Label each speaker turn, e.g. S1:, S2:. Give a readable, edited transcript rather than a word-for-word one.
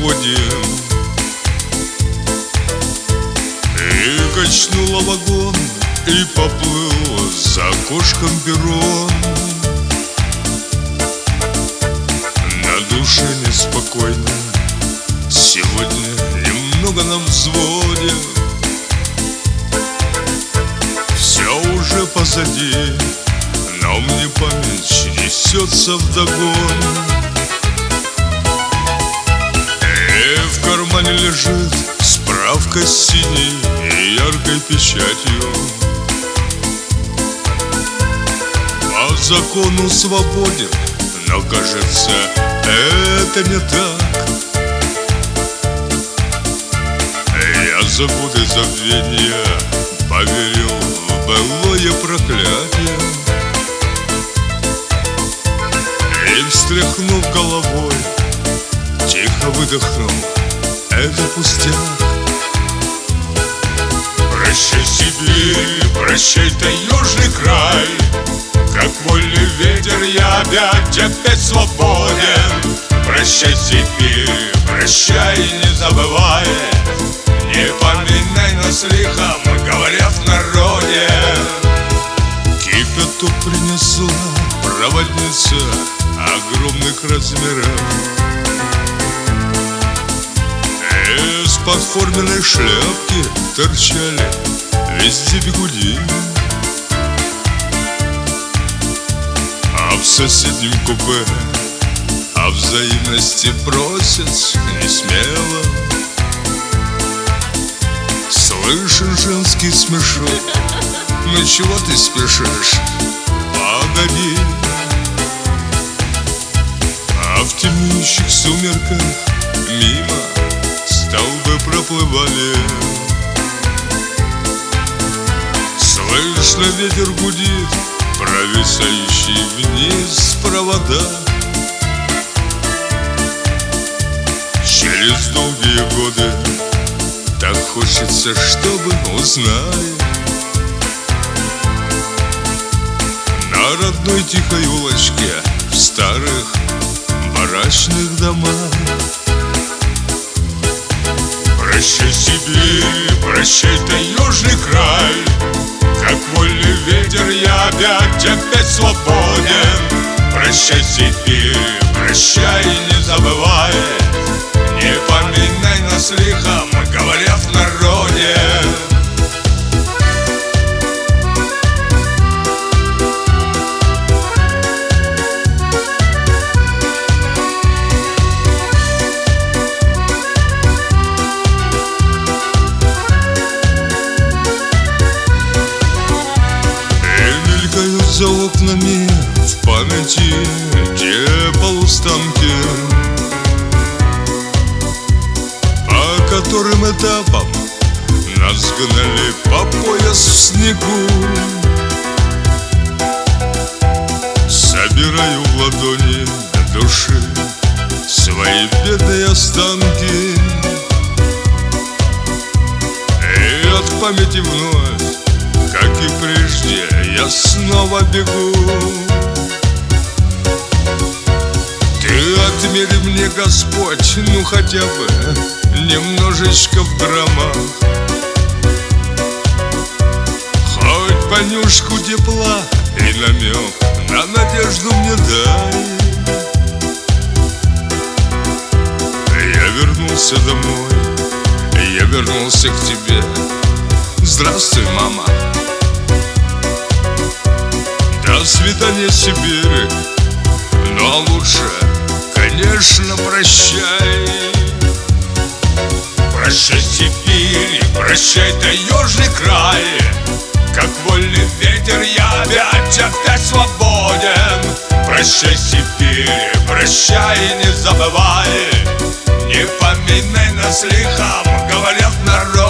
S1: свободен. И качнула вагон, и поплыл за окошком перрон. На душе неспокойно, сегодня немного на взводе. Все уже позади, но мне память несется вдогон. И в кармане лежит справка с синей и яркой печатью. По закону свободен, но кажется, это не так. Я за годы забвения поверил в былое проклятие. И, встряхнув головой, тихо выдохнул: это пустяк. Прощай, Сибирь, прощай, таежный край. Как вольный ветер я опять свободен. Прощай, Сибирь, прощай, не забывай. Не поминай нас лихом, говорят в народе. Кипяток принесла проводница огромных размеров. Из-под форменной шляпки торчали везде бигуди. А в соседнем купе о взаимности просят несмело. Слышен женский смешок: ну чего ты спешишь? Погоди. А в темнеющих сумерках мимо столбы проплывали. Слышно, ветер гудит провисающий вниз провода. Через долгие годы так хочется, чтобы узнали на родной тихой улочке в старых барачных домах. Прощай, Сибирь, прощай, таежный край. Как вольный ветер я опять свободен. Прощай, Сибирь, прощай, не забывай. Не поминай нас лихом, говорят в народе. И мелькают за окнами в памяти те полустанки, которым этапом нас гнали по пояс в снегу. Собираю в ладони души свои бедные останки. И от памяти вновь, как и прежде, я снова бегу. Ты отмери мне, Господь, ну хотя бы немножечко в граммах. Хоть понюшку тепла и намек на надежду мне дай. Я вернулся домой, я вернулся к тебе. Здравствуй, мама. До свидания, Сибирь. Но лучше, конечно, прощай. Прощай, Сибирь, прощай, таежный край. Как вольный ветер я опять свободен. Прощай, Сибирь, прощай, не забывай. Не поминай нас лихом, говорят народ.